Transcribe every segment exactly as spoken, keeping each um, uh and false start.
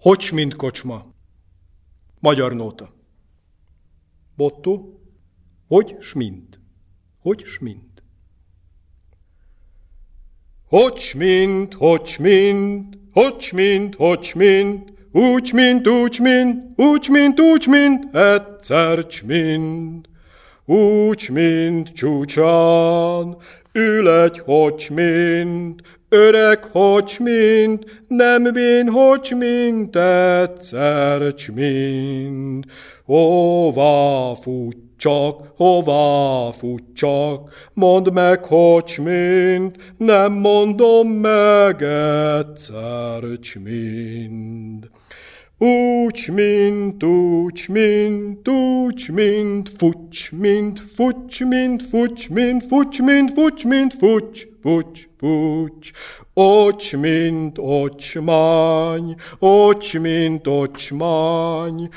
Hogy, mint kocsma. Magyar nóta. Bottó. Hogy, smint. Hogy, smint. Hogy, mint, hogy, mint, hogy, mint, hogy, mint, úgy, mint, úgy, mint, úgy, mint, úgy, mint, egyszer, csmint. Úgy, mint csúcsán, ül egy hogy, mint, öreg hogy, mint, nem vén hogy, mint, egyszer, csmint. Hová futcsak, hová futcsak, mondd meg, hogy, mint, nem mondom meg, egyszer, csmint. Úgy, mint, úgy, mint, úgy, mint, fucs, mint, fucs, mint, fucs, mint, fucs, mint, fucs, mint, fucs, fucs, fucs. Ocs, mint ocsmány, ocs, mint ocsmány,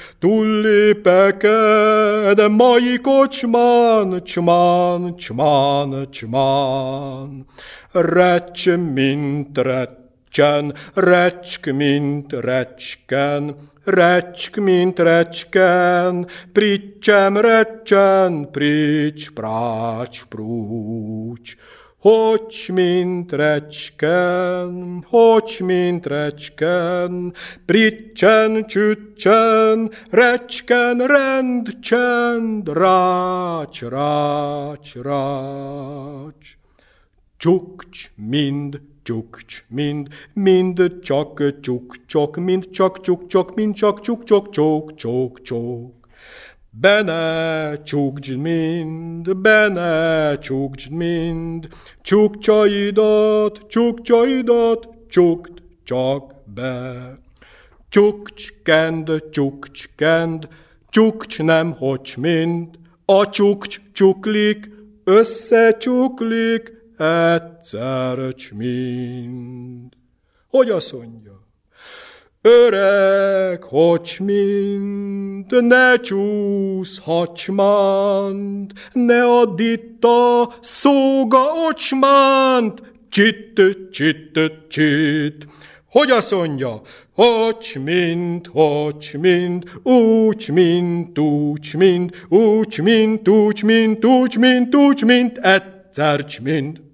túllépeked, mai kocsmán, csmán, csmán, csmán. Recs, mint recs, Recsen, recsk, mint recsken, recsk, mint recsken, pricsem, recsen, prics, prács, prúcs. Hogy, mint recsken, hogy, mint recsken, pricsen, csüccsen, recsken, rend, csend, rács, rács, rács. Csukcs, mind, csukcs, mind, mind csak csuk, csok, mind csak csuk, csok, mind csak csuk, csok, csok, csok, csok. Bene csukcsd mind, bene csukcsd mind, csukcsaidat, csukcsaidat, csukd csak be. Csukcskend, csukcskend, csukcs nem hogy mind, a csukcs csuklik, összecsuklik, egyszer csmint. Hogy azt mondja? Öreg, hogy mint, ne csúszhacsmánt, ne add itt a szóga ocsmánt, csitt, csitt, csitt. Hogy azt mondja? Hogy mint, hogy mint, úgy mint, úgy mint, úgy mint, úgy mint, úgy mint, úgy mint, egyszer csmint.